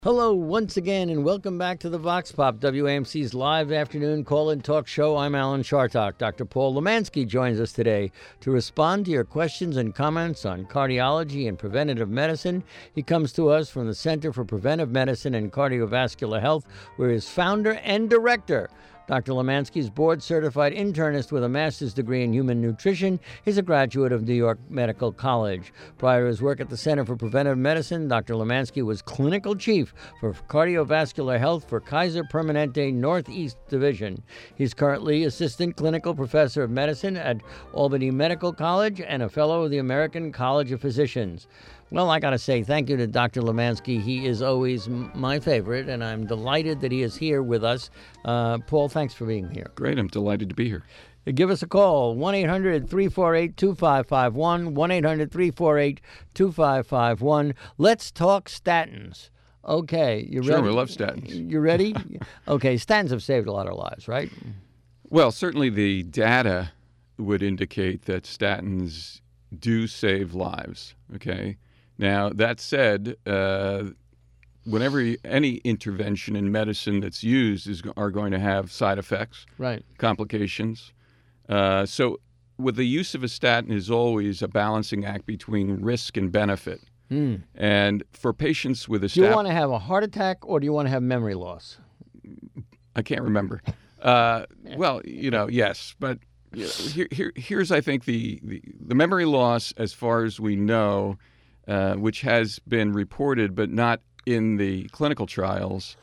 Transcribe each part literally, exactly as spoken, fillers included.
Hello once again, and welcome back to the Vox Pop, W A M C's live afternoon call-in talk show. I'm Alan Chartock. Doctor Paul Lemansky joins us today to respond to your questions and comments on cardiology and preventative medicine. He comes to us from the Center for Preventive Medicine and Cardiovascular Health, where he's founder and director. Doctor Lemansky is board-certified internist with a master's degree in human nutrition. He's a graduate of New York Medical College. Prior to his work at the Center for Preventive Medicine, Doctor Lemansky was clinical chief for cardiovascular health for Kaiser Permanente Northeast Division. He's currently assistant clinical professor of medicine at Albany Medical College and a fellow of the American College of Physicians. Well, I got to say thank you to Doctor Lemansky. He is always m- my favorite, and I'm delighted that he is here with us. Uh, Paul, thanks for being here. Great. I'm delighted to be here. Give us a call, one eight hundred three four eight two five five one, one eight hundred three four eight two five five one. Let's talk statins. Okay, you ready? Sure, we love statins. You ready? Okay, statins have saved a lot of lives, right? Well, certainly the data would indicate that statins do save lives, okay? Now, that said, uh, whenever you, any intervention in medicine that's used is are going to have side effects, right? Complications. Uh, so with the use of a statin is always a balancing act between risk and benefit. Mm. And for patients with a statin... Do you stat- want to have a heart attack or do you want to have memory loss? I can't remember. Uh, well, you know, yes, but you know, here, here, here's, I think, the, the, the memory loss, as far as we know, uh, which has been reported but not in the clinical trials,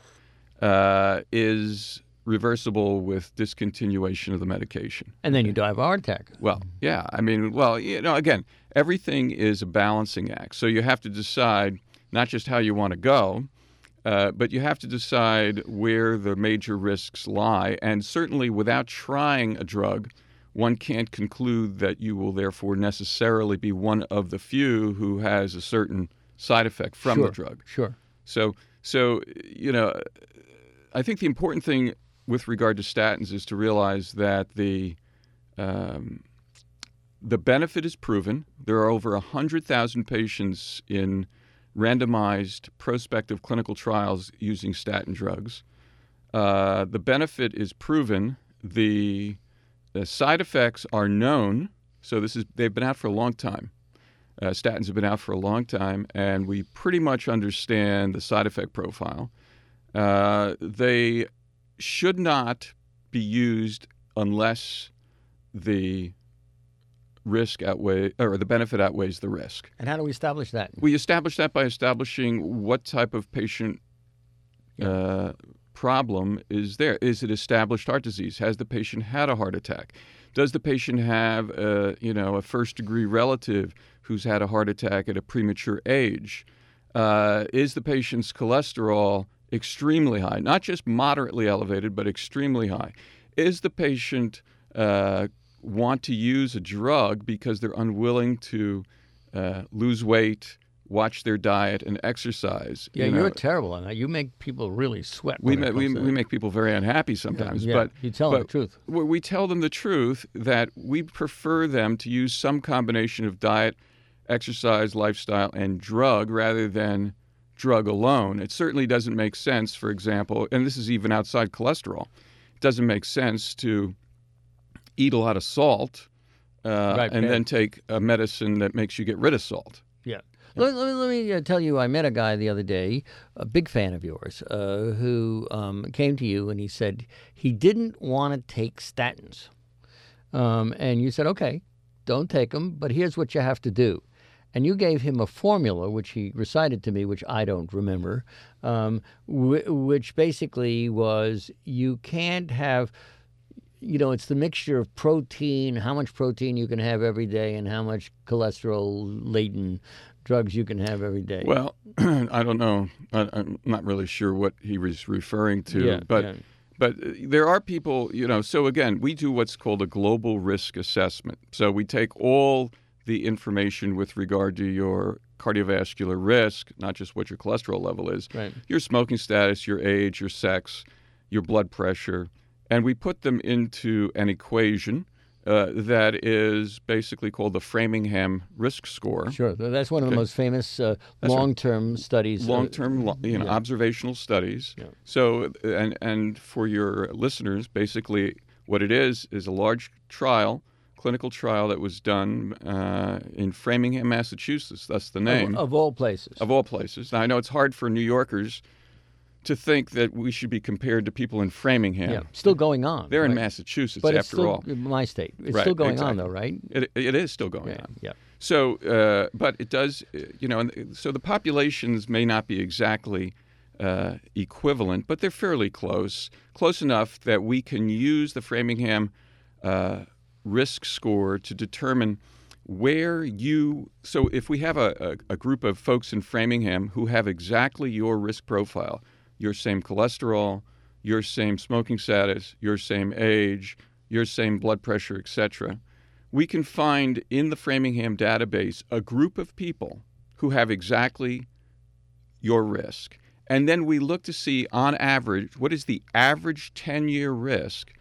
uh, is reversible with discontinuation of the medication. And then you die of a heart attack. Well, yeah. I mean, well, you know, again, everything is a balancing act. So you have to decide not just how you want to go, uh, but you have to decide where the major risks lie. And certainly without trying a drug, one can't conclude that you will therefore necessarily be one of the few who has a certain side effect from sure, the drug. Sure. So, so you know, I think the important thing with regard to statins is to realize that the um, the benefit is proven. There are over one hundred thousand patients in randomized prospective clinical trials using statin drugs. Uh, the benefit is proven. The, the side effects are known. So this is they've been out for a long time. Uh, statins have been out for a long time, and we pretty much understand the side effect profile. Uh, they should not be used unless the risk outweigh or the benefit outweighs the risk. And how do we establish that? We establish that by establishing what type of patient uh, problem is there. Is it established heart disease? Has the patient had a heart attack? Does the patient have a, you know, a first-degree relative who's had a heart attack at a premature age? Uh, is the patient's cholesterol extremely high, not just moderately elevated, but extremely high? Is the patient uh, want to use a drug because they're unwilling to uh, lose weight, watch their diet, and exercise? Yeah, you know, you're terrible on that. You make people really sweat. We ma- we, we make people very unhappy sometimes. Yeah, yeah. But you tell but them the truth. We tell them the truth that we prefer them to use some combination of diet, exercise, lifestyle, and drug rather than drug alone. It certainly doesn't make sense, for example, and this is even outside cholesterol, it doesn't make sense to eat a lot of salt uh, right, and bad. then take a medicine that makes you get rid of salt. Yeah. Let, let, let me uh, tell you, I met a guy the other day, a big fan of yours, uh, who um, came to you and he said he didn't want to take statins. Um, and you said, okay, don't take them, but here's what you have to do. And you gave him a formula, which he recited to me, which I don't remember, um, w- which basically was you can't have, you know, it's the mixture of protein, how much protein you can have every day, and how much cholesterol-laden drugs you can have every day. Well, I don't know. I, I'm not really sure what he was referring to, yeah, but yeah. but there are people, you know, so again, we do what's called a global risk assessment. So we take all the information with regard to your cardiovascular risk, not just what your cholesterol level is, right. your smoking status, your age, your sex, your blood pressure, and we put them into an equation uh, that is basically called the Framingham Risk Score. Sure, that's one of the Okay. most famous uh, That's right. long-term studies. uh, Long-term, lo- you know, yeah. observational studies. Yeah. So, and and for your listeners, basically, what it is is a large trial, clinical trial that was done uh, in Framingham, Massachusetts. That's the name Of, of all places. of all places. Now, I know it's hard for New Yorkers to think that we should be compared to people in Framingham. Yeah, still going on. They're in right? Massachusetts, But it's after still all. my state. It's Right, still going on, exactly. though, right? It, it is still going Yeah, on. yeah. So, uh, but it does, uh, you know, and so the populations may not be exactly uh, equivalent, but they're fairly close, close enough that we can use the Framingham uh, risk score to determine where you. So, if we have a, a, a group of folks in Framingham who have exactly your risk profile, your same cholesterol, your same smoking status, your same age, your same blood pressure, et cetera, we can find in the Framingham database a group of people who have exactly your risk. And then we look to see, on average, what is the average ten-year risk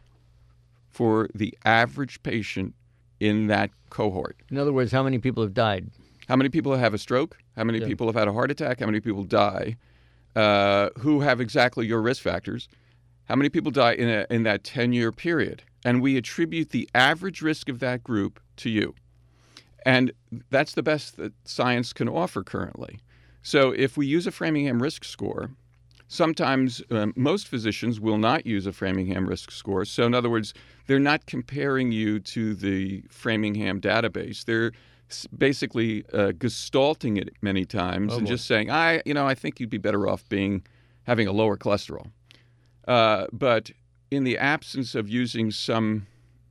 for the average patient in that cohort. In other words, how many people have died? How many people have a stroke? How many Yeah. people have had a heart attack? How many people die uh, who have exactly your risk factors? How many people die in, a, in that ten-year period? And we attribute the average risk of that group to you. And that's the best that science can offer currently. So if we use a Framingham risk score, sometimes um, most physicians will not use a Framingham risk score. So in other words, they're not comparing you to the Framingham database. They're s- basically uh, gestalting it many times Oh, and boy. just saying, I, you know, I think you'd be better off being having a lower cholesterol. Uh, but in the absence of using some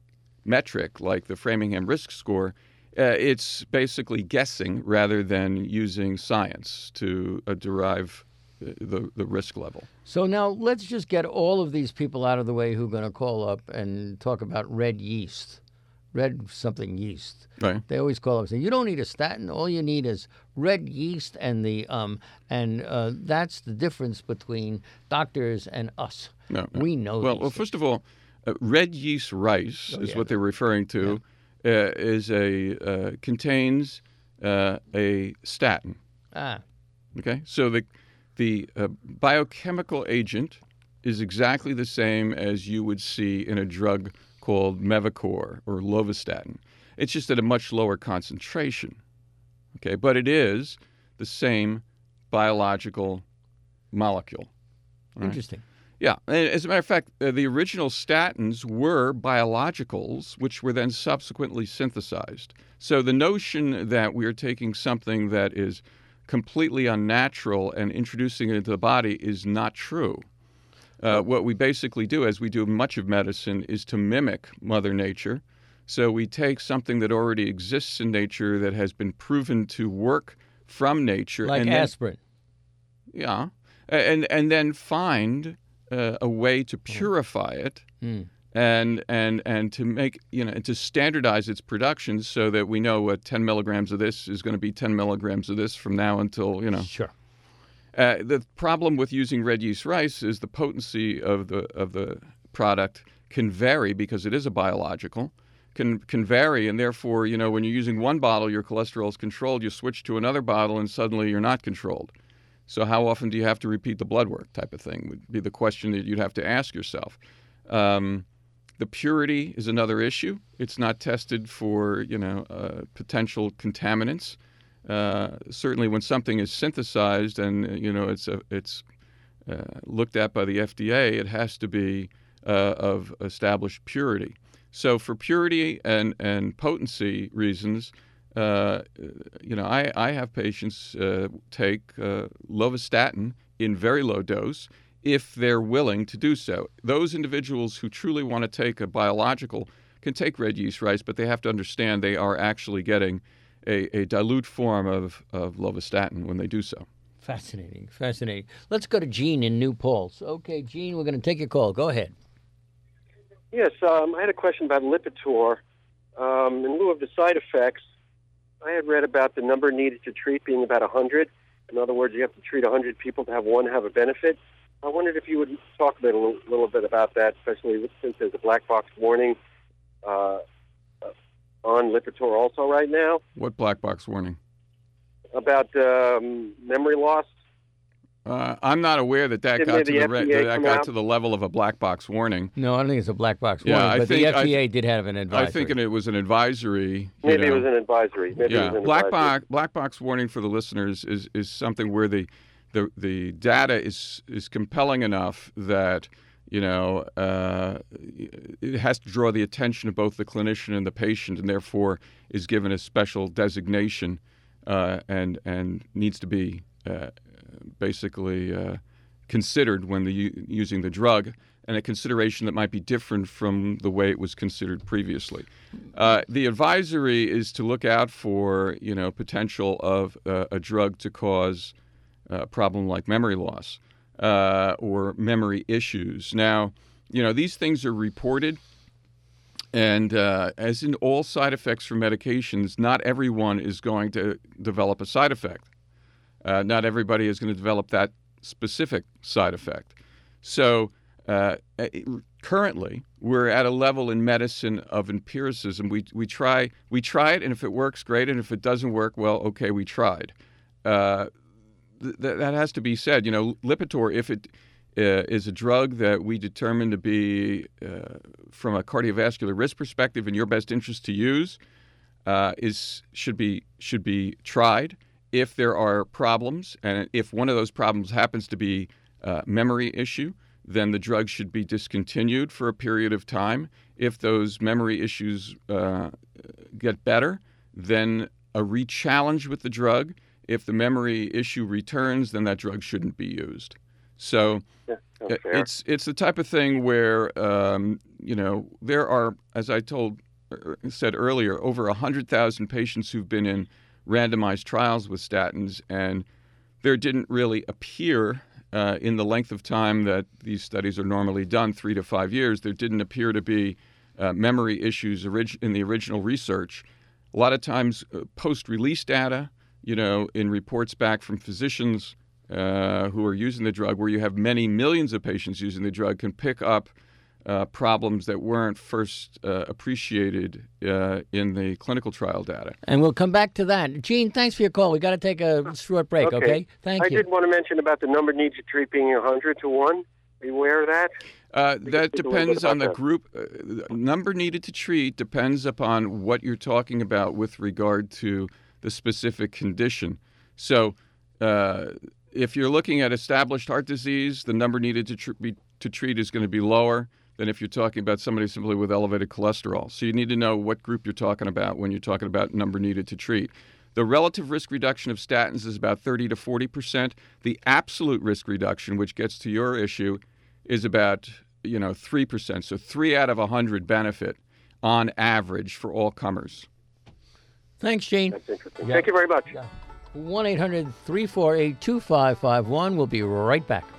metric like the Framingham risk score, uh, it's basically guessing rather than using science to uh, derive the, the, the risk level. So now let's just get all of these people out of the way who are going to call up and talk about red yeast, red something yeast. Right. They always call up and say, you don't need a statin. All you need is red yeast, and the um and uh, that's the difference between doctors and us. No, no. We know Well, these well, first of all, uh, red yeast rice Oh, is yeah. what they're referring to. Uh, is a uh, contains uh, a statin. Ah, Okay, so the the uh, biochemical agent is exactly the same as you would see in a drug called Mevacor or Lovastatin. It's just at a much lower concentration. Okay, but it is the same biological molecule. Right? interesting. Yeah, and as a matter of fact, uh, the original statins were biologicals, which were then subsequently synthesized. So the notion that we are taking something that is completely unnatural and introducing it into the body is not true. Uh, what we basically do, as we do much of medicine, is to mimic Mother Nature. So we take something that already exists in nature that has been proven to work from nature, Like and then, aspirin. yeah, and and then find uh, a way to purify it Hmm. and and and to make you know to standardize its production so that we know what ten milligrams of this is going to be ten milligrams of this from now until you know. Sure. Uh, the problem with using red yeast rice is the potency of the of the product can vary because it is a biological. Can can vary, and therefore you know when you're using one bottle, your cholesterol is controlled. You switch to another bottle, and suddenly you're not controlled. So how often do you have to repeat the blood work type of thing would be the question that you'd have to ask yourself. Um, the purity is another issue. It's not tested for, you know, uh, potential contaminants. Uh, certainly when something is synthesized and, uh, you know, it's, a, it's uh, looked at by the F D A, it has to be uh, of established purity. So for purity and, and potency reasons, Uh, you know, I, I have patients uh, take uh, lovastatin in very low dose if they're willing to do so. Those individuals who truly want to take a biological can take red yeast rice, but they have to understand they are actually getting a, a dilute form of, of lovastatin when they do so. Fascinating. Fascinating. Let's go to Gene in New Paltz. Okay, Gene, we're going to take your call. Go ahead. Yes, um, I had a question about Lipitor. Um, in lieu of the side effects, I had read about the number needed to treat being about one hundred. In other words, you have to treat one hundred people to have one have a benefit. I wondered if you would talk a, bit, a little, little bit about that, especially since there's a black box warning. Uh, on Lipitor also right now What black box warning? about um, memory loss. Uh, I'm not aware that that Didn't got to the the re- F D A that come got out? to the level of a black box warning. No, I don't think it's a black box Yeah, warning, I but think- the F D A I- did have an advisory. I think it was an advisory. you Maybe know. it was an advisory. Maybe it yeah, was an black advisory. box black box warning for the listeners is, is something where the, the the data is is compelling enough that you know uh, it has to draw the attention of both the clinician and the patient, and therefore is given a special designation uh, and and needs to be uh, basically uh, considered when the u- using the drug, and a consideration that might be different from the way it was considered previously. Uh, the advisory is to look out for, you know, potential of uh, a drug to cause a problem like memory loss uh, or memory issues. Now, you know, these things are reported, and uh, as in all side effects from medications, not everyone is going to develop a side effect. Uh, not everybody is going to develop that specific side effect. So uh, currently, we're at a level in medicine of empiricism. We we try we try it, and if it works, great, and if it doesn't work, well, okay, we tried. Uh, th- that has to be said. You know, Lipitor, if it uh, is a drug that we determine to be, uh, from a cardiovascular risk perspective, in your best interest to use, uh, is should be should be tried. If there are problems, and if one of those problems happens to be a memory issue, then the drug should be discontinued for a period of time. If those memory issues uh, get better, then a re-challenge with the drug. If the memory issue returns, then that drug shouldn't be used. So Yeah, that's it- fair. it's it's the type of thing where um, you know there are, as I told er, said earlier, over a hundred thousand patients who've been in randomized trials with statins, and there didn't really appear, uh, in the length of time that these studies are normally done, three to five years, there didn't appear to be uh, memory issues orig- in the original research. A lot of times, uh, post-release data, you know, in reports back from physicians uh, who are using the drug, where you have many millions of patients using the drug, can pick up Uh, problems that weren't first uh, appreciated uh, in the clinical trial data. And we'll come back to that. Gene, thanks for your call. We got to take a short break, okay? Thank I you. did want to mention about the number needed to treat being one hundred to one. Are you aware of that? Uh, We that can speak a little depends bit on the about that. group. Uh, number needed to treat depends upon what you're talking about with regard to the specific condition. So uh, if you're looking at established heart disease, the number needed to, tr- be, to treat is going to be lower than if you're talking about somebody simply with elevated cholesterol. So you need to know what group you're talking about when you're talking about number needed to treat. The relative risk reduction of statins is about thirty to forty percent. The absolute risk reduction, which gets to your issue, is about, you know, three percent. So three out of one hundred benefit on average for all comers. Thanks, Gene. That's interesting. Yeah. Thank you very much. one eight hundred three four eight two five five one. We'll be right back.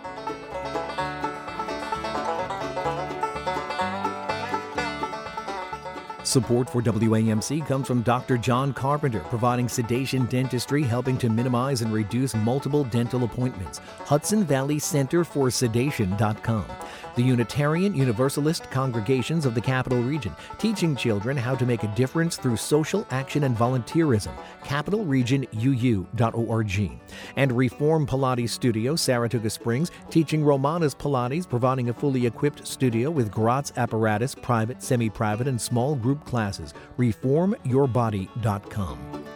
Support for W A M C comes from Doctor John Carpenter, providing sedation dentistry, helping to minimize and reduce multiple dental appointments. Hudson Valley Center for Sedation dot com. The Unitarian Universalist Congregations of the Capital Region, teaching children how to make a difference through social action and volunteerism. capital region u u dot org. And Reform Pilates Studio, Saratoga Springs, teaching Romanas Pilates, providing a fully equipped studio with Gratz apparatus, private, semi-private, and small group classes. reform your body dot com.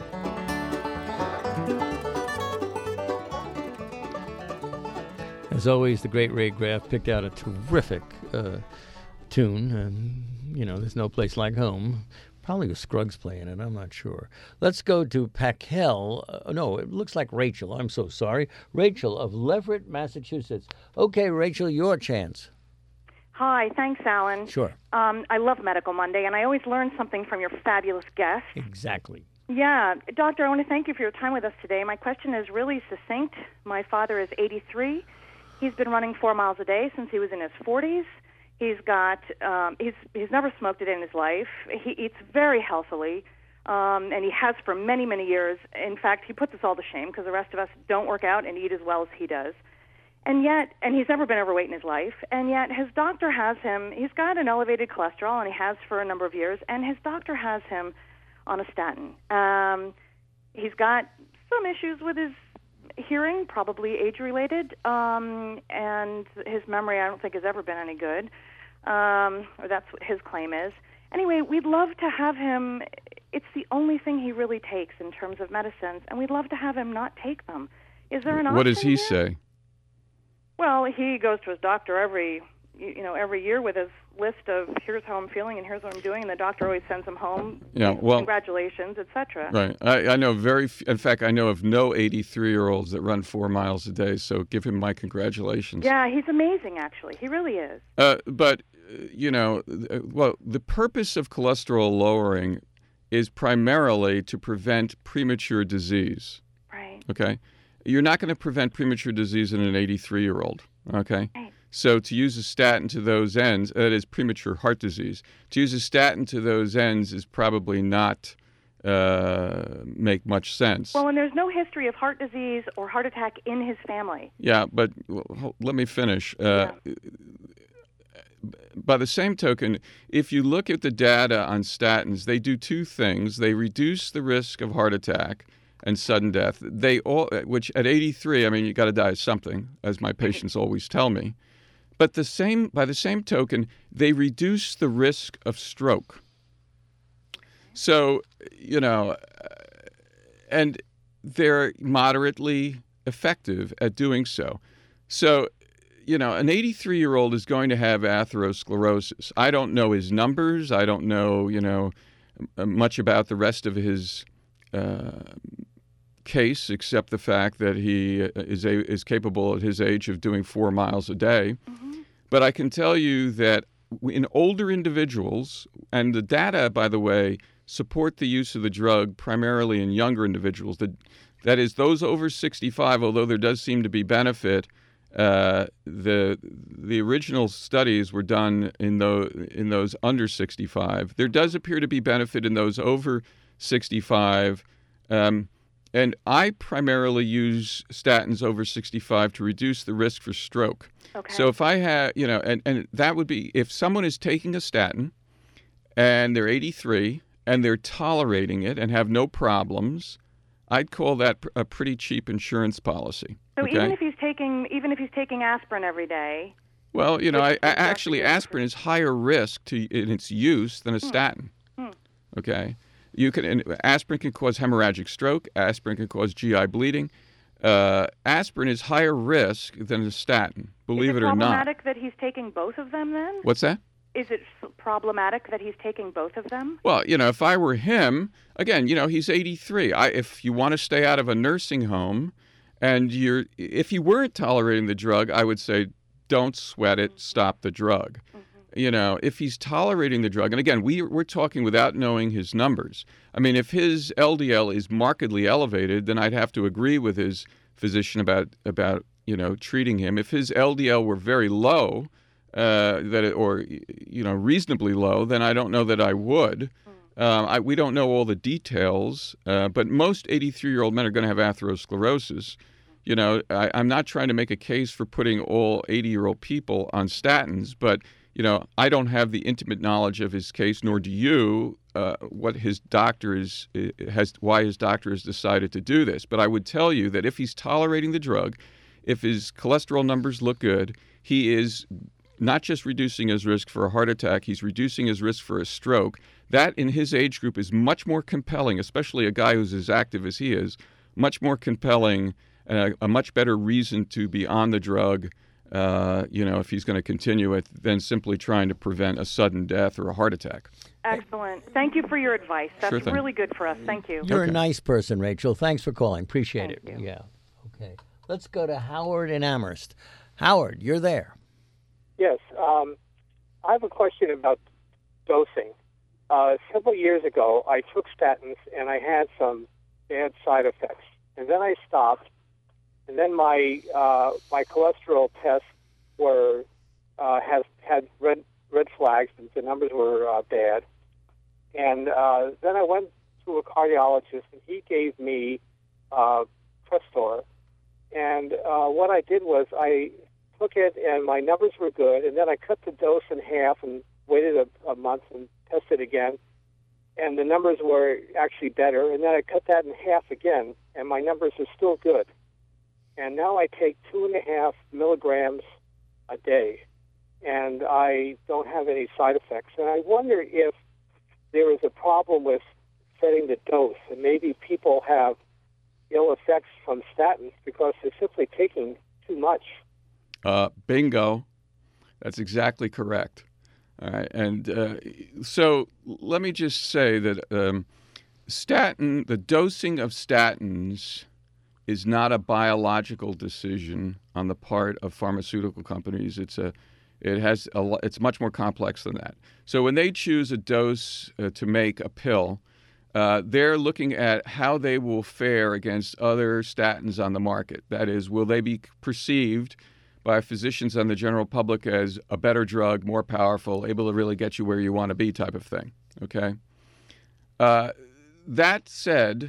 As always, the great Ray Graff picked out a terrific uh, tune. And, you know, there's no place like home. Probably with Scruggs playing it, I'm not sure. Let's go to Paquel. Uh, no, it looks like Rachel. I'm so sorry. Rachel of Leverett, Massachusetts. Okay, Rachel, your chance. Hi, thanks, Alan. Sure. Um, I love Medical Monday, and I always learn something from your fabulous guests. Exactly. Yeah, Doctor, I want to thank you for your time with us today. My question is really succinct. My father is eighty-three. He's been running four miles a day since he was in his forties. He's got um, he's he's never smoked a day in his life. He eats very healthily, um, and he has for many many years. In fact, he puts us all to shame because the rest of us don't work out and eat as well as he does. And yet, and he's never been overweight in his life, and yet his doctor has him, he's got an elevated cholesterol, and he has for a number of years, and his doctor has him on a statin. Um, he's got some issues with his hearing, probably age-related, um, and his memory I don't think has ever been any good, um, or that's what his claim is. Anyway, we'd love to have him, it's the only thing he really takes in terms of medicines, and we'd love to have him not take them. Is there an option What does he here? say? Well, he goes to his doctor every, you know, every year with his list of here's how I'm feeling and here's what I'm doing, and the doctor always sends him home. Yeah, well, congratulations, et cetera. Right. I, I know very. F- in fact, I know of no eighty-three-year-olds that run four miles a day. So give him my congratulations. Yeah, he's amazing. Actually, he really is. Uh, but uh, you know, uh, well, the purpose of cholesterol lowering is primarily to prevent premature disease. Right. Okay. You're not going to prevent premature disease in an eighty-three-year-old. Okay. Right. So to use a statin to those ends, that is premature heart disease. To use a statin to those ends is probably not uh, make much sense. Well, and there's no history of heart disease or heart attack in his family. Yeah, but well, let me finish. Uh, Yeah. By the same token, if you look at the data on statins, they do two things. They reduce the risk of heart attack and sudden death. They all, which at eighty-three, I mean, you got to die of something, as my patients always tell me. But the same, by the same token, they reduce the risk of stroke. So, you know, and they're moderately effective at doing so. So, you know, an eighty-three-year-old is going to have atherosclerosis. I don't know his numbers. I don't know, you know, much about the rest of his uh, case, except the fact that he is a, is capable at his age of doing four miles a day. Mm-hmm. But I can tell you that in older individuals, and the data, by the way, support the use of the drug primarily in younger individuals. That, that is, those over sixty-five, although there does seem to be benefit, uh, the the original studies were done in those, in those under sixty-five. There does appear to be benefit in those over sixty-five. Um, And I primarily use statins over sixty-five to reduce the risk for stroke. Okay. So if I have, you know, and, and that would be if someone is taking a statin and they're eighty-three and they're tolerating it and have no problems, I'd call that a pretty cheap insurance policy. So okay? even if he's taking even if he's taking aspirin every day. Well, you know, I, Which I is actually actually- aspirin is higher risk to in its use than a statin. Hmm. Okay. You can and aspirin can cause hemorrhagic stroke. Aspirin can cause G I bleeding. Uh, aspirin is higher risk than a statin. Believe Is it, it or not. problematic that he's taking both of them then? What's that? Is it s- problematic that he's taking both of them? Well, you know, if I were him, again, you know, he's eighty-three. I, if you want to stay out of a nursing home, and you're, if you weren't tolerating the drug, I would say, don't sweat it. Stop the drug. Mm-hmm. You know, if he's tolerating the drug, and again, we, we're talking without knowing his numbers. I mean, if his L D L is markedly elevated, then I'd have to agree with his physician about, about you know, treating him. If his L D L were very low, uh, that it, or, you know, reasonably low, then I don't know that I would. Mm. Um, I, we don't know all the details, uh, but most eighty-three-year-old men are going to have atherosclerosis. You know, I, I'm not trying to make a case for putting all eighty-year-old people on statins, but you know, I don't have the intimate knowledge of his case, nor do you, uh, what his doctor is, has, why his doctor has decided to do this. But I would tell you that if he's tolerating the drug, if his cholesterol numbers look good, he is not just reducing his risk for a heart attack, he's reducing his risk for a stroke. That in his age group is much more compelling, especially a guy who's as active as he is, much more compelling, uh, a much better reason to be on the drug. Uh, you know, if he's going to continue it, than simply trying to prevent a sudden death or a heart attack. Excellent. Thank you for your advice. That's Sure thing. really good for us. Thank you. You're Okay. a nice person, Rachel. Thanks for calling. Appreciate Thank it. you. Yeah. Okay. Let's go to Howard in Amherst. Howard, you're there. Yes. Um, I have a question about dosing. Uh, several years ago, I took statins, and I had some bad side effects. And then I stopped, and then my uh, my cholesterol tests were uh, has had red red flags, and the numbers were uh, bad. And uh, then I went to a cardiologist, and he gave me uh, Crestor. And uh, what I did was I took it, and my numbers were good, and then I cut the dose in half and waited a, a month and tested again, and the numbers were actually better. And then I cut that in half again, and my numbers are still good. And now I take two and a half milligrams a day, and I don't have any side effects. And I wonder if there is a problem with setting the dose, and maybe people have ill effects from statins because they're simply taking too much. Uh, bingo. That's exactly correct. All right. And uh, so let me just say that um, statin, the dosing of statins is not a biological decision on the part of pharmaceutical companies. It's a, it has a, it's much more complex than that. So when they choose a dose uh, to make a pill, uh, they're looking at how they will fare against other statins on the market. That is, will they be perceived by physicians and the general public as a better drug, more powerful, able to really get you where you want to be type of thing, okay? Uh, that said,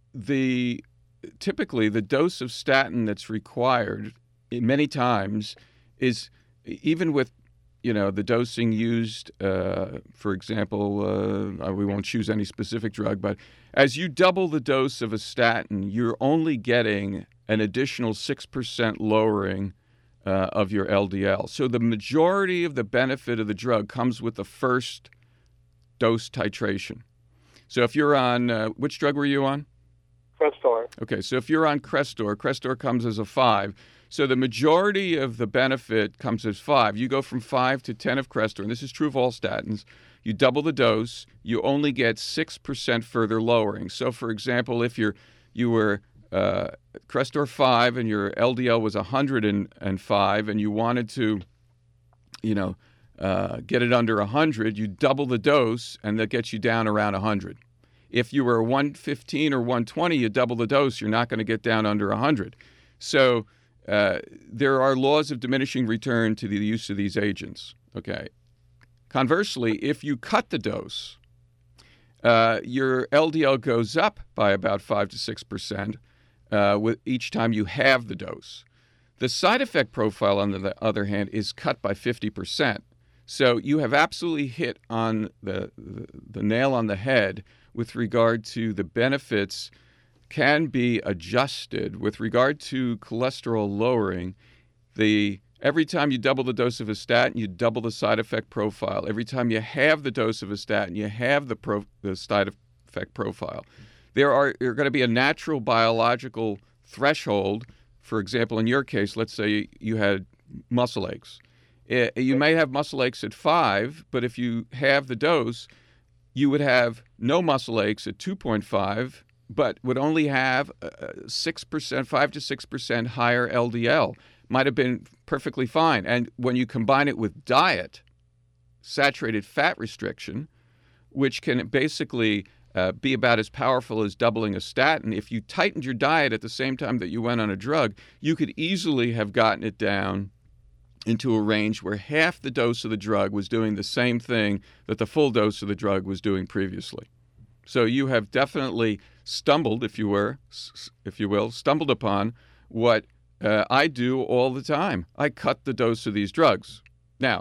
the typically the dose of statin that's required many times is, even with, you know, the dosing used, uh, for example, uh, we won't choose any specific drug, but as you double the dose of a statin, you're only getting an additional six percent lowering Uh, of your L D L. So the majority of the benefit of the drug comes with the first dose titration. So if you're on, uh, which drug were you on? Crestor. Okay, so if you're on Crestor, Crestor comes as a five. So the majority of the benefit comes as five. You go from five to ten of Crestor, and this is true of all statins. You double the dose, you only get six percent further lowering. So for example, if you're, you were Uh, Crestor five and your L D L was one hundred five and you wanted to, you know, uh, get it under one hundred, you double the dose and that gets you down around one hundred. If you were one fifteen or one twenty, you double the dose, you're not going to get down under one hundred. So uh, there are laws of diminishing return to the use of these agents, okay? Conversely, if you cut the dose, uh, your L D L goes up by about five to six percent. Uh, with each time you have the dose. The side effect profile, on the other hand, is cut by fifty percent. So you have absolutely hit on the, the, the nail on the head with regard to the benefits can be adjusted. With regard to cholesterol lowering, the every time you double the dose of a statin, you double the side effect profile. Every time you have the dose of a statin, you have the, pro, the side effect profile. There are, are going to be a natural biological threshold. For example, in your case, let's say you had muscle aches. You may have muscle aches at five, but if you have the dose, you would have no muscle aches at two point five, but would only have six percent, five to six percent higher L D L. Might have been perfectly fine. And when you combine it with diet, saturated fat restriction, which can basically Uh, be about as powerful as doubling a statin. If you tightened your diet at the same time that you went on a drug, you could easily have gotten it down into a range where half the dose of the drug was doing the same thing that the full dose of the drug was doing previously. So you have definitely stumbled, if you were, if you will, stumbled upon what uh, I do all the time. I cut the dose of these drugs. Now,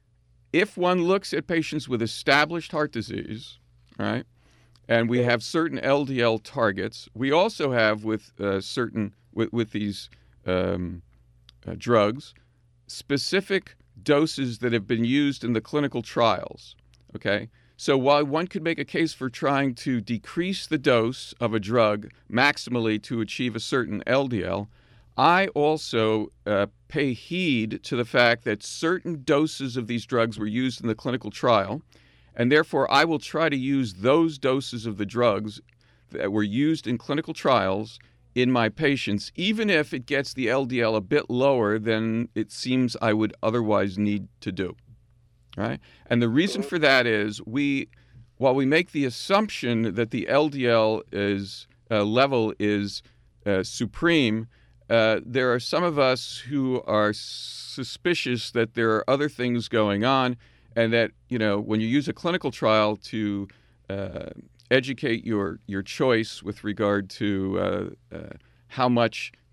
if one looks at patients with established heart disease, right, and we have certain L D L targets. We also have with uh, certain with, with these um, uh, drugs specific doses that have been used in the clinical trials. Okay, so while one could make a case for trying to decrease the dose of a drug maximally to achieve a certain L D L, I also uh, pay heed to the fact that certain doses of these drugs were used in the clinical trial. And therefore, I will try to use those doses of the drugs that were used in clinical trials in my patients, even if it gets the L D L a bit lower than it seems I would otherwise need to do. Right? And the reason for that is we, while we make the assumption that the L D L is uh, level is uh, supreme, uh, there are some of us who are suspicious that there are other things going on. And that, you know, when you use a clinical trial to uh, educate your your choice with regard to uh, uh, how much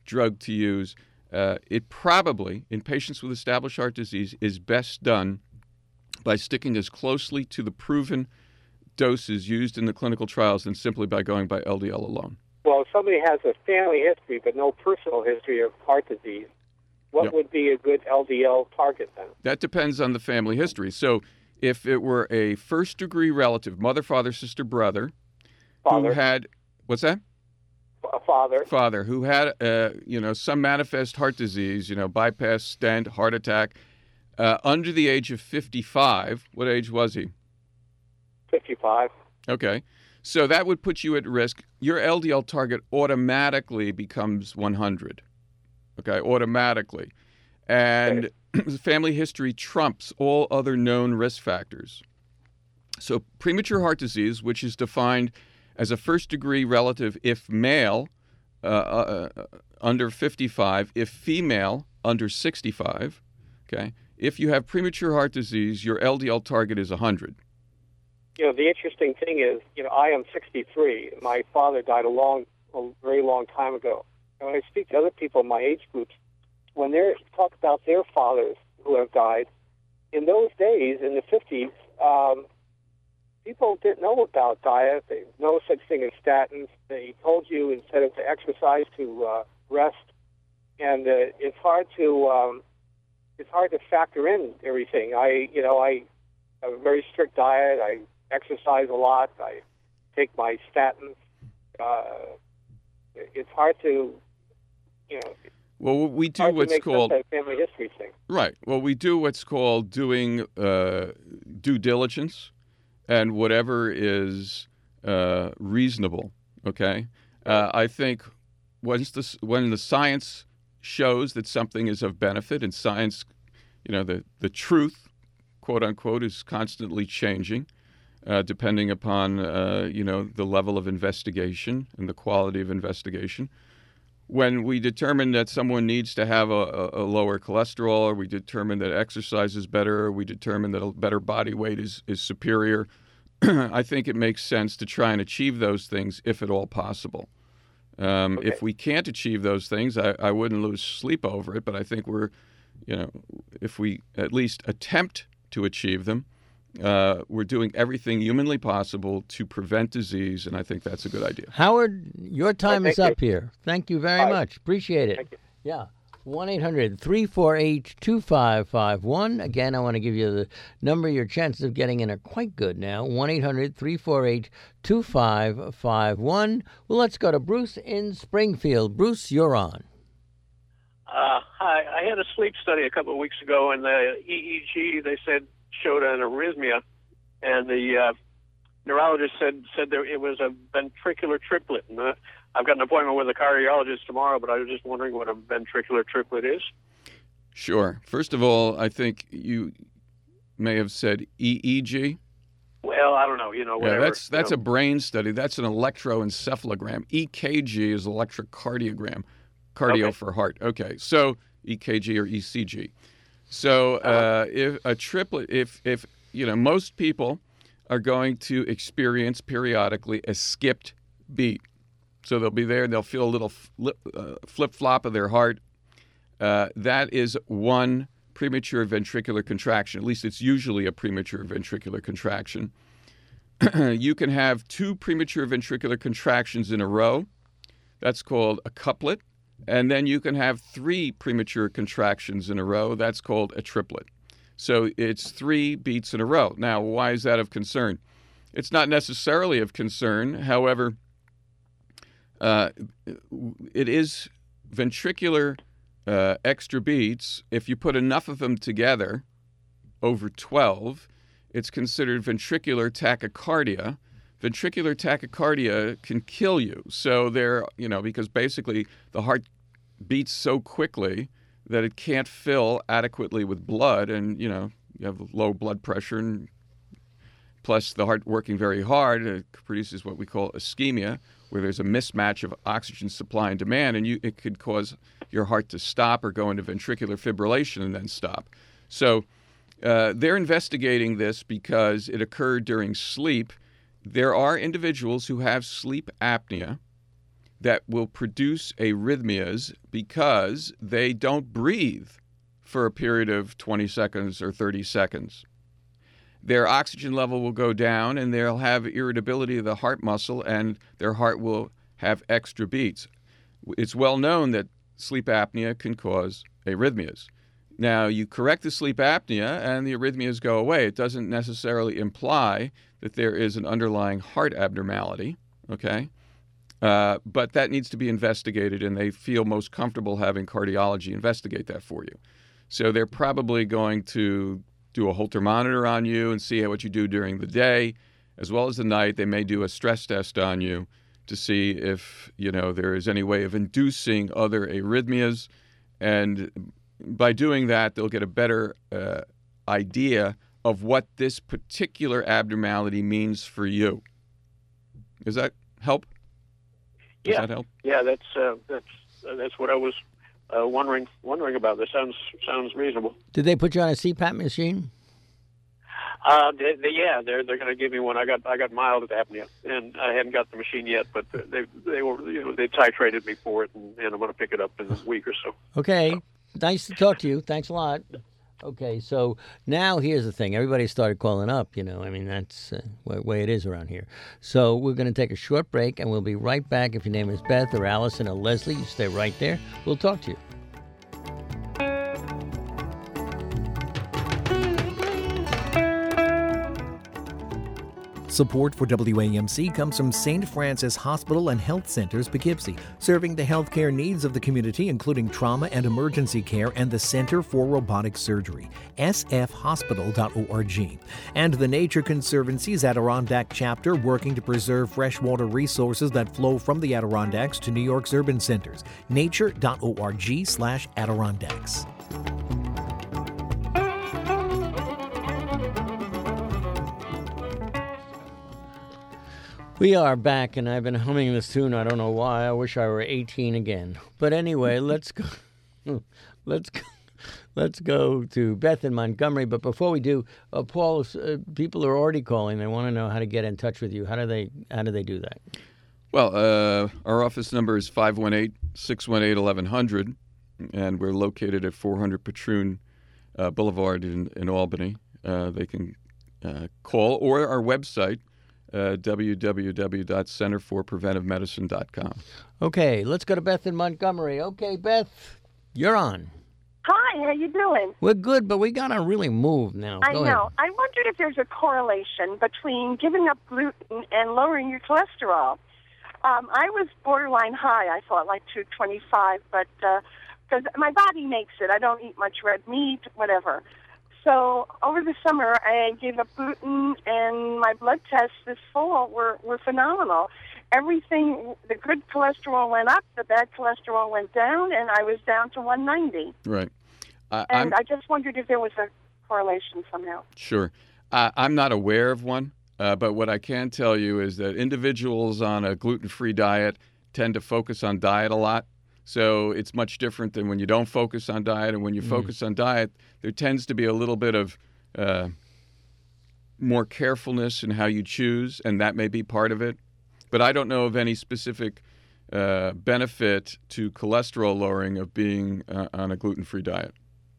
drug to use. Uh, it probably, in patients with established heart disease, is best done by sticking as closely to the proven doses used in the clinical trials than simply by going by L D L alone. Well, if somebody has a family history but no personal history of heart disease, what Yep. would be a good L D L target then? That depends on the family history. So if it were a first-degree relative, mother, father, sister, brother, Father, who had, what's that? a father, Father, who had, uh, you know, some manifest heart disease, you know, bypass, stent, heart attack, uh, under the age of fifty-five, what age was he? fifty-five. Okay. So that would put you at risk. Your L D L target automatically becomes one hundred. Okay, automatically. And family history trumps all other known risk factors. So premature heart disease, which is defined as a first-degree relative if male, uh, uh, under fifty-five, if female, under sixty-five, okay? If you have premature heart disease, your L D L target is one hundred. You know, the interesting thing is, you know, I am sixty-three. My father died a long, a very long time ago. And when I speak to other people in my age groups, when they talk about their fathers who have died, in those days, in the fifties, um, people didn't know about diet. They no such thing as statins. They told you instead of to exercise to uh, rest, and uh, it's hard to um, it's hard to factor in everything. I, you know, I have a very strict diet. I exercise a lot. I take my statins. Uh, it's hard to, you know. Well, we do hard to what's make called sense of family history thing. right. Well, we do what's called doing uh, due diligence, and whatever is uh, reasonable. Okay, uh, I think once the when the science shows that something is of benefit, and science, you know, the the truth, quote unquote, is constantly changing, uh, depending upon uh, you know the level of investigation and the quality of investigation. When we determine that someone needs to have a, a lower cholesterol, or we determine that exercise is better, or we determine that a better body weight is, is superior, I think it makes sense to try and achieve those things if at all possible. Um, Okay. If we can't achieve those things, I, I wouldn't lose sleep over it, but I think we're, you know, if we at least attempt to achieve them, Uh, we're doing everything humanly possible to prevent disease, and I think that's a good idea. Howard, your time Oh, is thank up here. Thank you very Bye. much. Appreciate it. Thank you. Yeah. one eight hundred three four eight two five five one. Again, I want to give you the number. Your chances of getting in are quite good now. one eight hundred three four eight two five five one. Well, let's go to Bruce in Springfield. Bruce, you're on. Uh, hi, I had a sleep study a couple of weeks ago, and the E E G, they said, showed an arrhythmia, and the uh, neurologist said said there it was a ventricular triplet. And, uh, I've got an appointment with a cardiologist tomorrow, but I was just wondering what a ventricular triplet is. Sure. First of all, I think you may have said E E G. Well, I don't know, you know, whatever. Yeah, that's that's you a know. brain study. That's an electroencephalogram. E K G is electrocardiogram, cardio Okay. for heart. Okay, so E K G or E C G. So uh, if a triplet, if if you know, most people are going to experience periodically a skipped beat. So they'll be there and they'll feel a little flip, uh, flip-flop of their heart. Uh, that is one premature ventricular contraction. At least it's usually a premature ventricular contraction. You can have two premature ventricular contractions in a row. That's called a couplet. And then you can have three premature contractions in a row. That's called a triplet. So it's three beats in a row. Now, why is that of concern? It's not necessarily of concern. However, uh, it is ventricular uh, extra beats. If you put enough of them together over twelve, it's considered ventricular tachycardia. Ventricular tachycardia can kill you. So they're, you know, because basically the heart beats so quickly that it can't fill adequately with blood, and, you know, you have low blood pressure, and plus the heart working very hard, it produces what we call ischemia, where there's a mismatch of oxygen supply and demand, and you, it could cause your heart to stop or go into ventricular fibrillation and then stop. So uh, they're investigating this because it occurred during sleep. There are individuals who have sleep apnea that will produce arrhythmias because they don't breathe for a period of twenty seconds or thirty seconds. Their oxygen level will go down, and they'll have irritability of the heart muscle, and their heart will have extra beats. It's well known that sleep apnea can cause arrhythmias. Now, you correct the sleep apnea, and the arrhythmias go away. It doesn't necessarily imply that there is an underlying heart abnormality, okay? Uh, but that needs to be investigated, and they feel most comfortable having cardiology investigate that for you. So they're probably going to do a Holter monitor on you and see what you do during the day, as well as the night. They may do a stress test on you to see if, you know, there is any way of inducing other arrhythmias. And by doing that, they'll get a better uh, idea of what this particular abnormality means for you. Does that help? Does yeah. that help? Yeah, that's uh, that's uh, that's what I was uh, wondering wondering about. This sounds sounds reasonable. Did they put you on a C PAP machine? Uh, they, they, yeah, they're they're going to give me one. I got I got mild apnea, and I hadn't got the machine yet, but they they were you know they titrated me for it, and, and I'm going to pick it up in a week or so. Okay, nice to talk to you. Thanks a lot. Okay, so now here's the thing. Everybody started calling up, you know. I mean, that's uh, the way it is around here. So we're going to take a short break, and we'll be right back. If your name is Beth or Allison or Leslie, you stay right there. We'll talk to you. Support for W A M C comes from Saint Francis Hospital and Health Centers, Poughkeepsie, serving the healthcare needs of the community, including trauma and emergency care, and the Center for Robotic Surgery, s f hospital dot org. And the Nature Conservancy's Adirondack chapter, working to preserve freshwater resources that flow from the Adirondacks to New York's urban centers, nature dot org slash Adirondacks. We are back, and I've been humming this tune. I don't know why. I wish I were eighteen again. But anyway, let's go. Let's go. Let's go to Beth in Montgomery. But before we do, uh, Paul, uh, people are already calling. They want to know how to get in touch with you. How do they? How do they do that? Well, uh, our office number is five one eight, six one eight, eleven hundred, and we're located at four hundred Patroon uh, Boulevard in, in Albany. Uh, they can uh, call, or our website, Uh, w w w dot center for preventive medicine dot com. Okay, let's go to Beth in Montgomery. Okay, Beth, you're on. Hi, how you doing? We're good, but we got to really move now. I Go know. ahead. I wondered if there's a correlation between giving up gluten and lowering your cholesterol. Um, I was borderline high, I thought, like two twenty-five, but because uh, my body makes it. I don't eat much red meat, whatever. So over the summer, I gave up gluten, and my blood tests this fall were, were phenomenal. Everything, the good cholesterol went up, the bad cholesterol went down, and I was down to one ninety. Right. Uh, and I'm, I just wondered if there was a correlation somehow. Sure. Uh, I'm not aware of one, uh, but what I can tell you is that individuals on a gluten-free diet tend to focus on diet a lot. So it's much different than when you don't focus on diet. And when you mm. focus on diet, there tends to be a little bit of uh, more carefulness in how you choose, and that may be part of it. But I don't know of any specific uh, benefit to cholesterol lowering of being uh, on a gluten-free diet.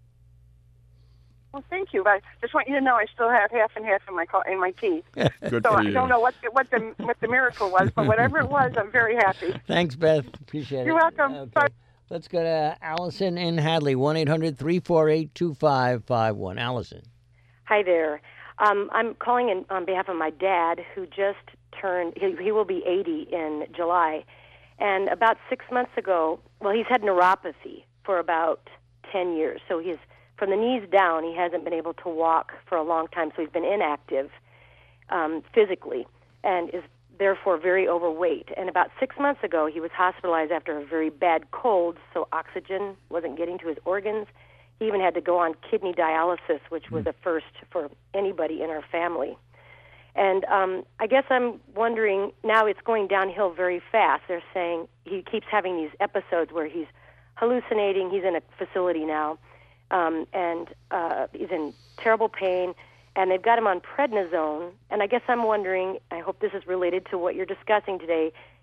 Well, thank you. I just want you to know I still have half and half in my co- in my tea. Good so for I you. don't know what the, what the what the miracle was, but whatever it was, I'm very happy. Thanks, Beth. Appreciate You're it. You're welcome. Okay. Bye. Let's go to Allison in Hadley, one eight hundred, three four eight, two five five one. Allison. Hi there. Um, I'm calling in on behalf of my dad, who just turned, he, he will be eighty in July. And about six months ago, well, he's had neuropathy for about ten years. So he's, from the knees down, he hasn't been able to walk for a long time. So he's been inactive um, physically and is therefore very overweight. And about six months ago, he was hospitalized after a very bad cold, so oxygen wasn't getting to his organs. He even had to go on kidney dialysis, which was a first for anybody in our family. And um, I guess I'm wondering, now it's going downhill very fast. They're saying he keeps having these episodes where he's hallucinating. He's in a facility now, um, and uh, he's in terrible pain. And they've got him on prednisone. And I guess I'm wondering, I hope this is related to what you're discussing today,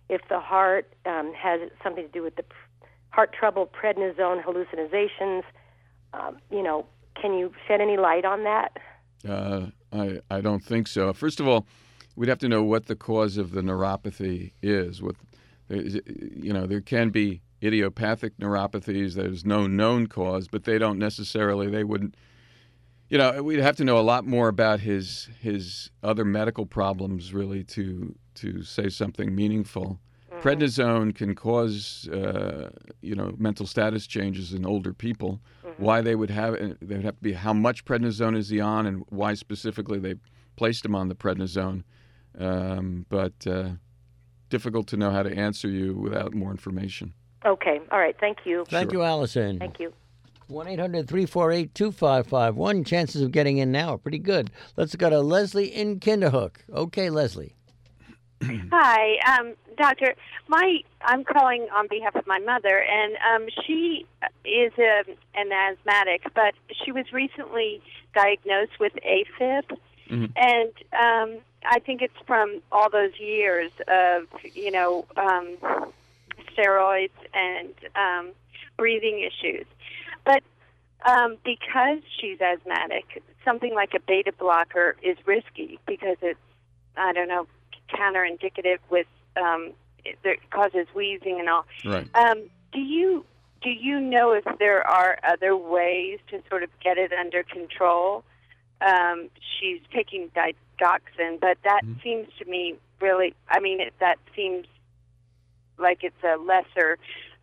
if the heart um, has something to do with the heart trouble, prednisone, hallucinations. Um, you know, can you shed any light on that? Uh, I I don't think so. First of all, we'd have to know what the cause of the neuropathy is. What, you know, there can be idiopathic neuropathies. There's no known cause, but they don't necessarily. They wouldn't. You know, we'd have to know a lot more about his his other medical problems really to to say something meaningful. Mm-hmm. Prednisone can cause uh, you know mental status changes in older people. Mm-hmm. Why they would have they would have to be how much prednisone is he on and why specifically they placed him on the prednisone. Um, but uh, difficult to know how to answer you without more information. Okay. All right. Thank you. Thank Sure. you, Allison. Thank you. one eight hundred three four eight two five five one. Chances of getting in now are pretty good. Let's go to Leslie in Kinderhook. Okay, Leslie. Hi, um, Doctor. My I'm calling on behalf of my mother, and um, she is a, an asthmatic, but she was recently diagnosed with AFib, mm-hmm. and um, I think it's from all those years of you know um, steroids and um, breathing issues. But um, because she's asthmatic, something like a beta blocker is risky because it's, I don't know, counterindicative with, um, it, it causes wheezing and all. Right. Um, do you do you know if there are other ways to sort of get it under control? Um, she's taking digoxin, but that mm-hmm. seems to me really, I mean, it, that seems like it's a lesser,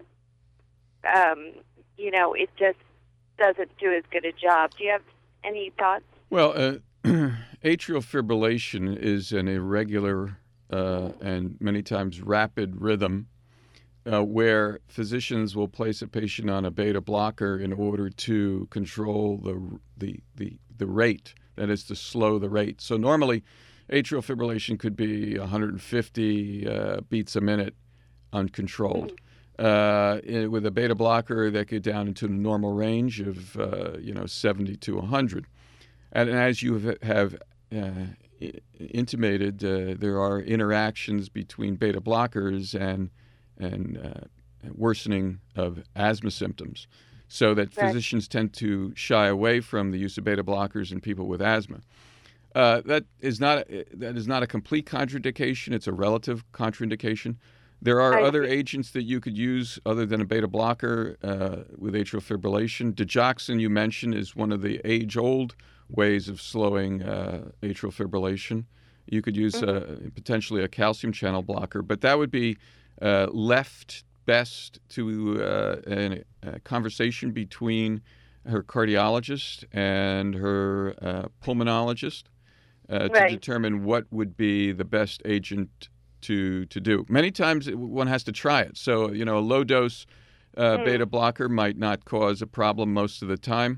um, you know, it just doesn't do as good a job. Do you have any thoughts? Well, uh, atrial fibrillation is an irregular uh, and many times rapid rhythm uh, where physicians will place a patient on a beta blocker in order to control the, the, the, the rate, that is to slow the rate. So normally atrial fibrillation could be one hundred fifty uh, beats a minute uncontrolled. Mm-hmm. Uh, with a beta blocker, that get down into the normal range of uh, you know seventy to one hundred. And, and as you have uh, intimated, uh, there are interactions between beta blockers and and uh, worsening of asthma symptoms, so that right. physicians tend to shy away from the use of beta blockers in people with asthma. Uh, that is not that is not a complete contraindication; it's a relative contraindication. There are I other see. agents that you could use other than a beta blocker uh, with atrial fibrillation. Digoxin, you mentioned, is one of the age-old ways of slowing uh, atrial fibrillation. You could use mm-hmm. uh, potentially a calcium channel blocker, but that would be uh, left best to uh, a, a conversation between her cardiologist and her uh, pulmonologist uh, right. to determine what would be the best agent to to do. Many times one has to try it. So, you know, a low dose uh, mm. beta blocker might not cause a problem most of the time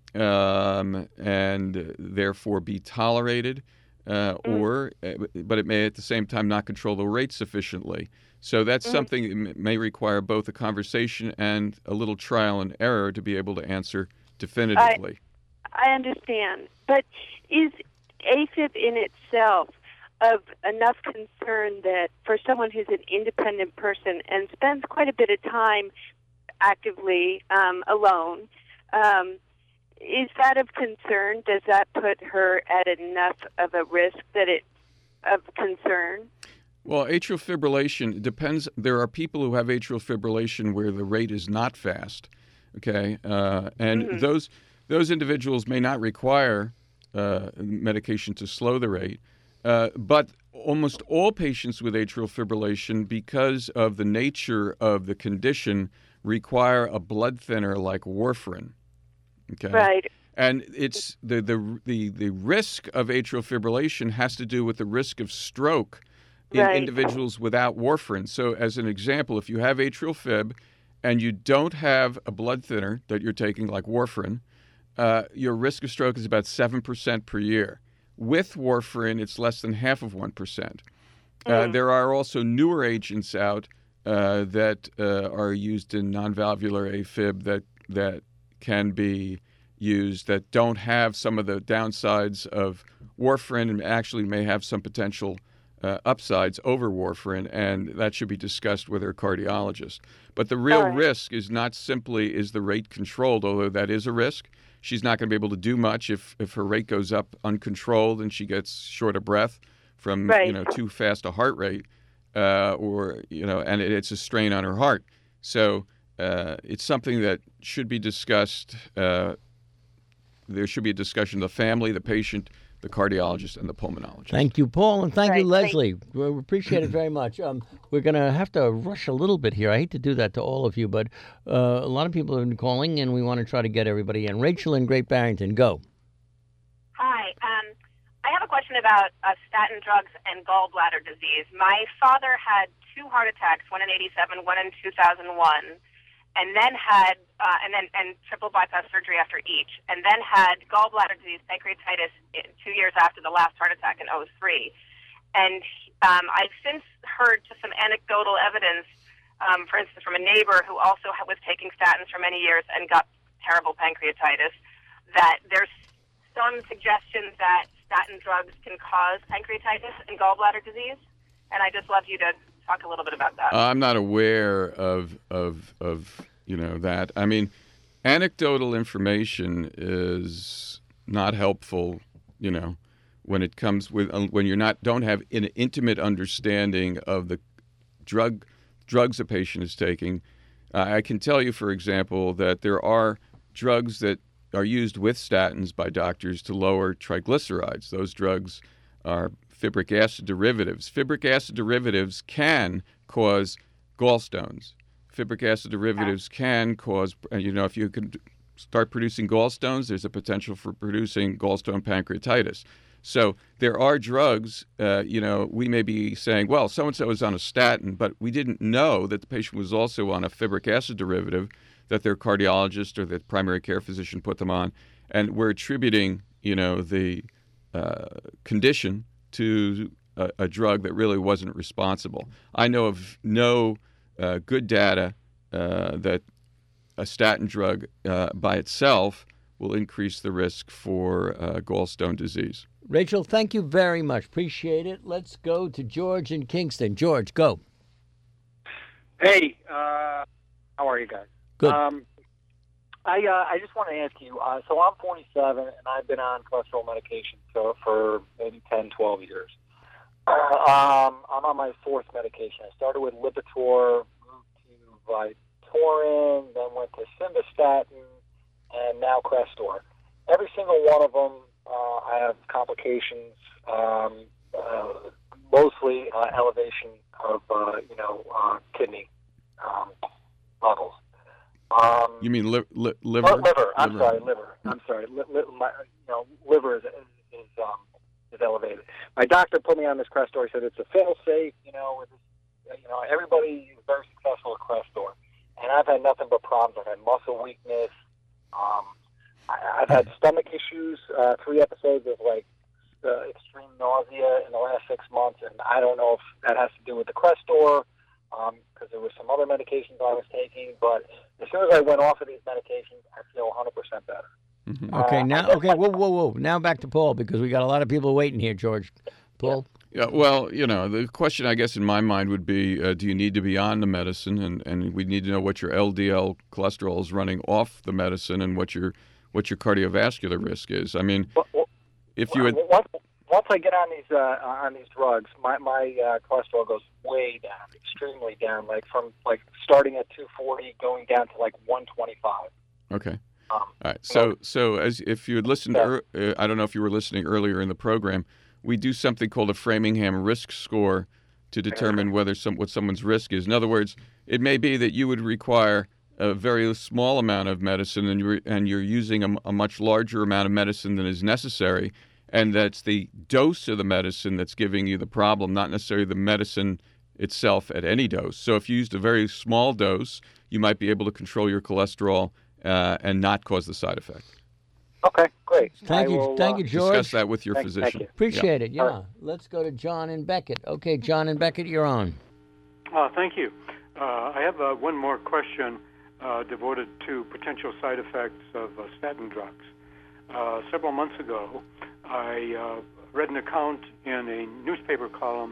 um, and therefore be tolerated uh, mm. or, but it may at the same time not control the rate sufficiently. So that's mm. something that may require both a conversation and a little trial and error to be able to answer definitively. I, I understand. But is AFib in itself of enough concern that for someone who's an independent person and spends quite a bit of time actively um, alone, um, is that of concern? Does that put her at enough of a risk that it of concern? Well, atrial fibrillation depends. There are people who have atrial fibrillation where the rate is not fast, okay, uh, and mm-hmm. those those individuals may not require uh, medication to slow the rate. Uh, but almost all patients with atrial fibrillation, because of the nature of the condition, require a blood thinner like warfarin. Okay. Right. And it's the, the the the risk of atrial fibrillation has to do with the risk of stroke in right. individuals without warfarin. So, as an example, if you have atrial fib and you don't have a blood thinner that you're taking like warfarin, uh, your risk of stroke is about seven percent per year. With warfarin, it's less than half of one percent. Mm. Uh, there are also newer agents out uh, that uh, are used in non-valvular AFib that that can be used that don't have some of the downsides of warfarin and actually may have some potential uh, upsides over warfarin, and that should be discussed with her cardiologist. But the real right. risk is not simply is the rate controlled, although that is a risk. She's not going to be able to do much if, if her rate goes up uncontrolled and she gets short of breath from Right. you know too fast a heart rate, uh, or you know, and it, it's a strain on her heart. So uh, it's something that should be discussed. Uh, there should be a discussion of the family, the patient, the cardiologist, and the pulmonologist. Thank you, Paul, and thank Right, you, thank- Leslie. We appreciate it very much. Um, we're going to have to rush a little bit here. I hate to do that to all of you, but uh, a lot of people have been calling, and we want to try to get everybody in. Rachel in Great Barrington, go. Hi. Um, I have a question about uh, statin drugs and gallbladder disease. My father had two heart attacks, one in eighty-seven, one in two thousand one, and then had uh, and then and triple bypass surgery after each, and then had gallbladder disease, pancreatitis, in two years after the last heart attack in oh three. And um, I've since heard just some anecdotal evidence, um, for instance, from a neighbor who also ha- was taking statins for many years and got terrible pancreatitis, that there's some suggestions that statin drugs can cause pancreatitis and gallbladder disease. And I just love you to talk a little bit about that. I'm not aware of of of you know that. I mean, anecdotal information is not helpful. You know, when it comes with uh, when you're not don't have an intimate understanding of the drug drugs a patient is taking. Uh, I can tell you, for example, that there are drugs that are used with statins by doctors to lower triglycerides. Those drugs are fibric acid derivatives. Fibric acid derivatives can cause gallstones. Fibric acid derivatives can cause, you know, if you can start producing gallstones, there's a potential for producing gallstone pancreatitis. So there are drugs, uh, you know, we may be saying, well, so-and-so is on a statin, but we didn't know that the patient was also on a fibric acid derivative that their cardiologist or the primary care physician put them on. And we're attributing, you know, the uh, condition to a, a drug that really wasn't responsible. I know of no uh, good data uh, that a statin drug uh, by itself will increase the risk for uh, gallstone disease. Rachel, thank you very much. Appreciate it. Let's go to George in Kingston. George, go. Hey, uh, how are you guys? Good. Um, I uh, I just want to ask you. Uh, so I'm forty-seven, and I've been on cholesterol medication so for maybe ten, twelve years. Uh, um, I'm on my fourth medication. I started with Lipitor, moved to Vytorin, then went to Simvastatin, and now Crestor. Every single one of them, uh, I have complications. Um, uh, mostly uh, elevation of uh, you know uh, kidney um, levels. Um, You mean li- li- liver? oh, liver. I'm sorry, liver. I'm sorry. Li- li- my, you know, liver is is, is, um, is elevated. My doctor put me on this Crestor. He said it's a fail-safe. You know, with this, you know, everybody is very successful at Crestor, and I've had nothing but problems. I've had muscle weakness. Um, I, I've had stomach issues. Uh, three episodes of like uh, extreme nausea in the last six months, and I don't know if that has to do with the Crestor. Because um, there were some other medications I was taking, but as soon as I went off of these medications, I feel one hundred percent better. Mm-hmm. Okay, Uh, now, okay, whoa, whoa, whoa. Now back to Paul, because we got a lot of people waiting here, George. Paul? Yeah, well, you know, the question I guess in my mind would be, uh, do you need to be on the medicine? And, and we need to know what your L D L cholesterol is running off the medicine and what your what your cardiovascular risk is. I mean, Well, well, if you had... once, once I get on these uh, on these drugs, my my uh, cholesterol goes way down, extremely down, like from like starting at two forty, going down to like one twenty-five. Okay. Um, All right. So, so as if you had listened, Yeah. er, uh, I don't know if you were listening earlier in the program, we do something called a Framingham risk score to determine whether some what someone's risk is. In other words, it may be that you would require a very small amount of medicine, and you're and you're using a, a much larger amount of medicine than is necessary, and that's the dose of the medicine that's giving you the problem, not necessarily the medicine itself at any dose. So if you used a very small dose, you might be able to control your cholesterol uh, and not cause the side effect. Okay, great. Thank I you, will, thank uh, you, George. Discuss that with your Thank- thank physician. you. Appreciate it, yeah. All right. Let's go to John and Beckett. Okay, John and Beckett, you're on. Uh, thank you. Uh, I have uh, one more question uh, devoted to potential side effects of uh, statin drugs. Uh, several months ago, I uh, read an account in a newspaper column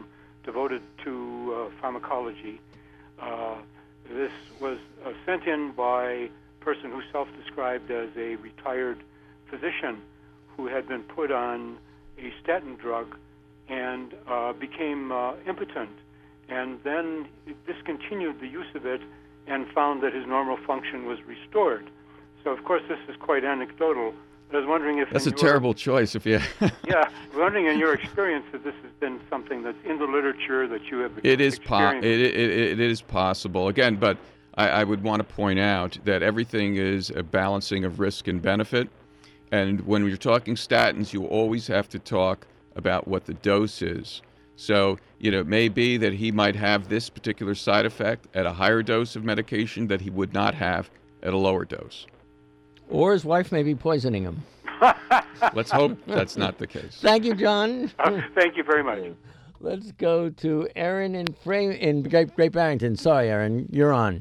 devoted to uh, pharmacology. Uh, this was uh, sent in by a person who self-described as a retired physician who had been put on a statin drug and uh, became uh, impotent, and then discontinued the use of it and found that his normal function was restored. So, of course, this is quite anecdotal. But I was wondering if... That's a your, terrible choice if you... yeah, I was wondering in your experience that this has been something that's in the literature that you have It is, po- experienced. it, it, it is possible. Again, but I, I would want to point out that everything is a balancing of risk and benefit. And when you're talking statins, you always have to talk about what the dose is. So, you know, it may be that he might have this particular side effect at a higher dose of medication that he would not have at a lower dose. Or his wife may be poisoning him. Let's hope that's not the case. Thank you, John. Uh, thank you very much. Let's go to Aaron in Fra- in Great, Great Barrington. Sorry, Aaron, you're on.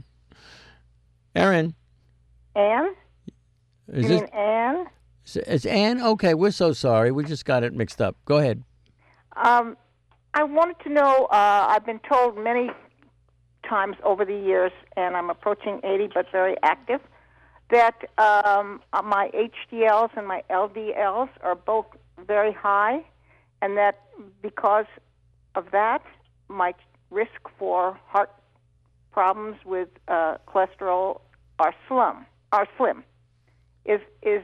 Aaron. Ann? Is you this, mean Ann? It's Ann? Okay, we're so sorry. We just got it mixed up. Go ahead. Um, I wanted to know, uh, I've been told many times over the years, and I'm approaching eighty but very active, that um, my H D Ls and my L D Ls are both very high, and that because of that, my risk for heart problems with uh, cholesterol are slim. Are slim. Is is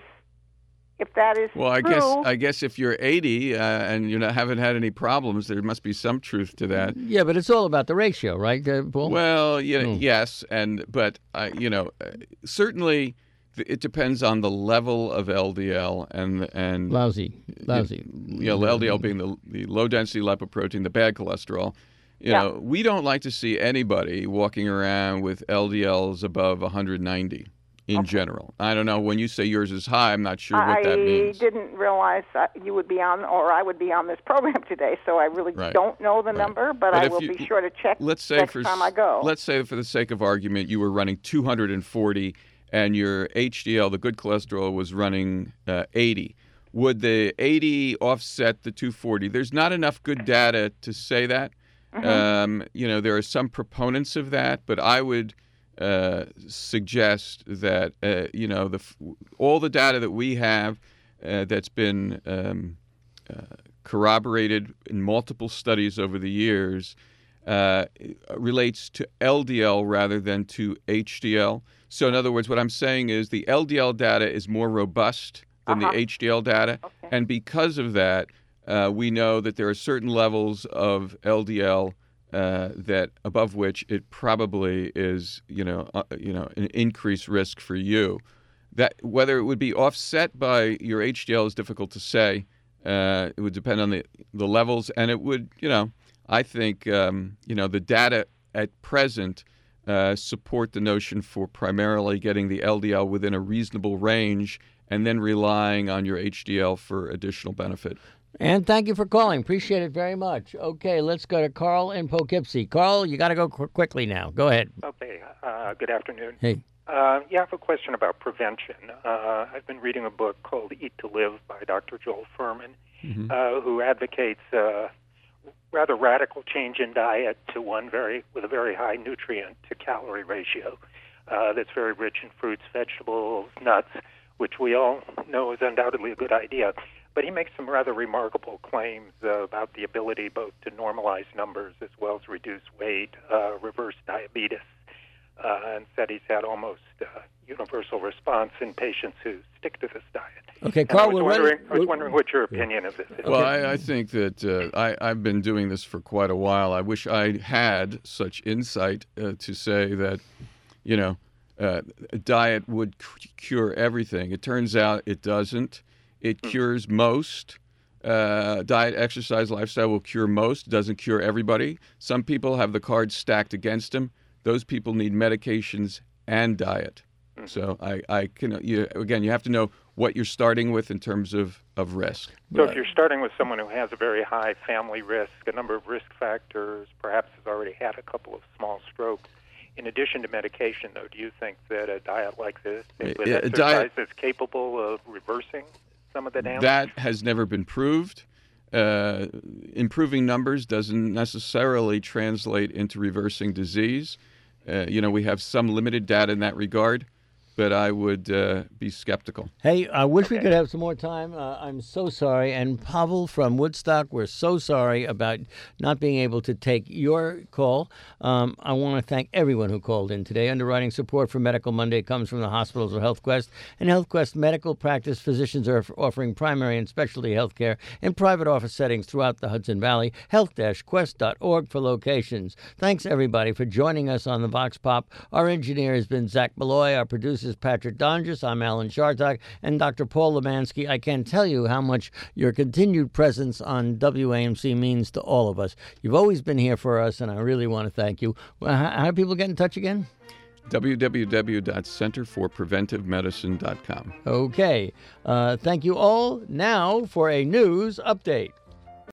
if that is well, I true, guess I guess if you're eighty uh, and you haven't had any problems, there must be some truth to that. Yeah, but it's all about the ratio, right, uh, Paul? Well, you know, Hmm. yes, and but uh, you know, uh, certainly th- it depends on the level of L D L and and Lousy, lousy. You know, L D L being the the low density lipoprotein, the bad cholesterol. You Yeah. know, we don't like to see anybody walking around with L D Ls above one hundred ninety. In general, I don't know. When you say yours is high, I'm not sure what I that means. didn't realize uh, you would be on, or I would be on this program today, so I really Right. don't know the Right. number, but, But I if will you- be sure to check Let's say next for time I go. let's say for the sake of argument, you were running two hundred forty, and your H D L, the good cholesterol, was running uh, eighty. Would the eighty offset the two forty? There's not enough good data to say that. Mhm. Um, you know, there are some proponents of that, but I would uh, suggest that uh, you know the f- all the data that we have uh, that's been um, uh, corroborated in multiple studies over the years uh, relates to L D L rather than to H D L. So in other words, what I'm saying is the L D L data is more robust than Uh-huh. the H D L data, and because of that, uh, we know that there are certain levels of L D L uh, that above which it probably is, you know, uh, you know, an increased risk for you. That whether it would be offset by your H D L is difficult to say. Uh, it would depend on the the levels, and it would, you know, I think, um, you know, the data at present uh, support the notion for primarily getting the L D L within a reasonable range, and then relying on your H D L for additional benefit. And thank you for calling. Appreciate it very much. Okay, let's go to Carl in Poughkeepsie. Carl, you got to go qu- quickly now. Go ahead. Okay. Uh, good afternoon. Hey. Uh, yeah, I have a question about prevention. Uh, I've been reading a book called Eat to Live by Doctor Joel Fuhrman, Mm-hmm. uh, who advocates uh, rather radical change in diet to one very with a very high nutrient to calorie ratio uh, that's very rich in fruits, vegetables, nuts, which we all know is undoubtedly a good idea. But he makes some rather remarkable claims uh, about the ability both to normalize numbers as well as reduce weight, uh, reverse diabetes, uh, and said he's had almost uh, universal response in patients who stick to this diet. Okay, And Carl, I was we're wondering, ready. I was wondering what your opinion of this is. Well, I, I think that uh, I, I've been doing this for quite a while. I wish I had such insight uh, to say that, you know, uh, a diet would c- cure everything. It turns out it doesn't. It cures most. Uh, diet, exercise, lifestyle will cure most. Doesn't cure everybody. Some people have the cards stacked against them. Those people need medications and diet. So I, I can, you, again, you have to know what you're starting with in terms of, of risk. So if you're starting with someone who has a very high family risk, a number of risk factors, perhaps has already had a couple of small strokes, in addition to medication, though, do you think that a diet like this, with Yeah, a exercise, diet- is capable of reversing some of the damage? That has never been proved. uh, improving numbers doesn't necessarily translate into reversing disease. Uh, you know, we have some limited data in that regard, but I would uh, be skeptical. Hey, I wish okay. we could have some more time. Uh, I'm so sorry. And Pavel from Woodstock, we're so sorry about not being able to take your call. Um, I want to thank everyone who called in today. Underwriting support for Medical Monday comes from the hospitals of HealthQuest. And HealthQuest Medical Practice physicians are offering primary and specialty health care in private office settings throughout the Hudson Valley. health dash quest dot org for locations. Thanks, everybody, for joining us on the Vox Pop. Our engineer has been Zach Malloy. Our producer is Patrick Donges. I'm Alan Chartock, and Doctor Paul Lemansky. I can't tell you how much your continued presence on W A M C means to all of us. You've always been here for us, and I really want to thank you. Well, how, how do people get in touch again? w w w dot center for preventive medicine dot com. Okay. Uh, thank you all. Now for a news update.